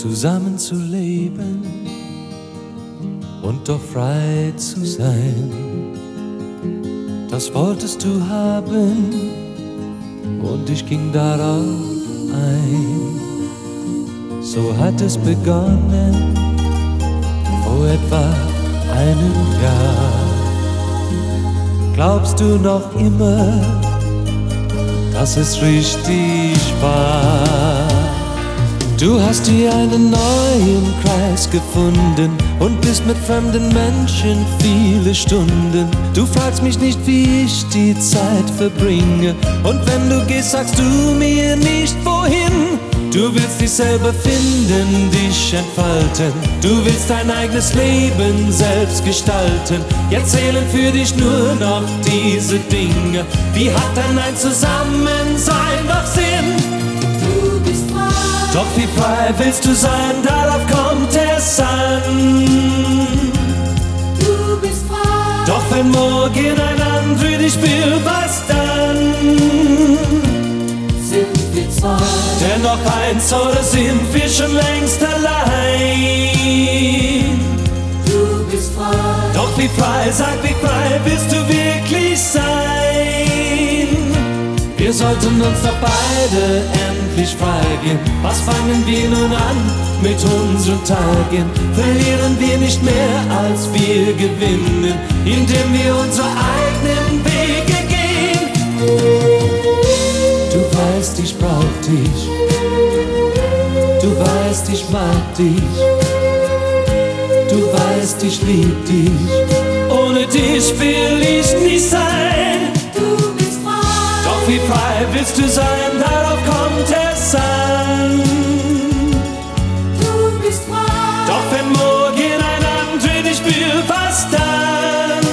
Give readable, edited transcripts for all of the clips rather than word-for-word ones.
zusammen zu leben und doch frei zu sein. Das wolltest du haben und ich ging darauf ein. So hat es begonnen vor etwa einem Jahr. Glaubst du noch immer, dass es richtig war? Du hast dir einen neuen Kreis gefunden und bist mit fremden Menschen viele Stunden. Du fragst mich nicht, wie ich die Zeit verbringe, und wenn du gehst, sagst du mir nicht wohin. Du willst dich selber finden, dich entfalten. Du willst dein eigenes Leben selbst gestalten. Jetzt zählen für dich nur noch diese Dinge. Wie hat denn ein Zusammensein doch Sinn? Du bist frei. Doch wie frei willst du sein, darauf kommt es an. Du bist frei. Doch wenn morgen ein anderer dich will, was dann? Sind wir zwei. Dennoch eins, oder sind wir schon längst allein? Du bist frei. Doch wie frei, sag wie frei willst du wirklich sein? Wir sollten uns doch beide endlich fragen, was fangen wir nun an mit unseren Tagen? Verlieren wir nicht mehr, als wir gewinnen, indem wir unsere eigenen Wege gehen? Du weißt, ich brauch dich. Du weißt, ich mag dich. Du weißt, ich lieb dich. Ohne dich will ich nicht sein. Du bist frei. Doch wie frei willst du sein, darauf kommt es an. Du bist frei. Doch wenn morgen ein anderer dich will, was dann?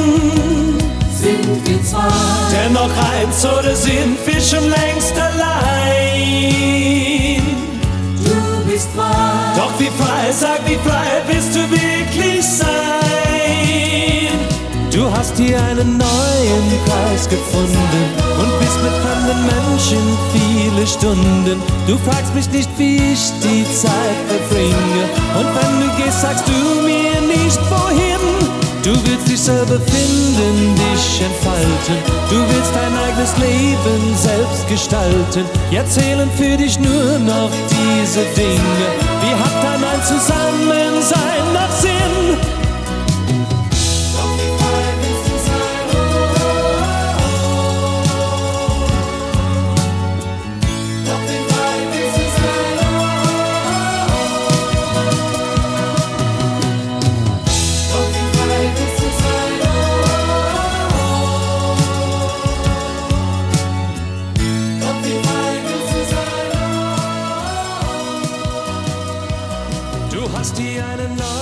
Sind wir zwei. Dennoch eins, oder sind wir schon längst allein? Du bist frei. Doch wie frei, sag wie frei willst du wirklich sein? Du hast hier einen neuen Kreis gefunden und bist mit fremden Menschen viele Stunden. Du fragst mich nicht, wie ich die Zeit verbringe, und wenn du gehst, sagst du mir nicht wohin. Du willst dich selber finden, dich entfalten. Du willst dein eigenes Leben selbst gestalten. Jetzt zählen für dich nur noch diese Dinge. Wie hat dann ein Zusammensein noch Sinn? Doch wie frei willst du sein? Doch wie frei willst du sein? Doch wie frei willst du sein? Doch wie frei willst du sein? Du hast hier einen neuen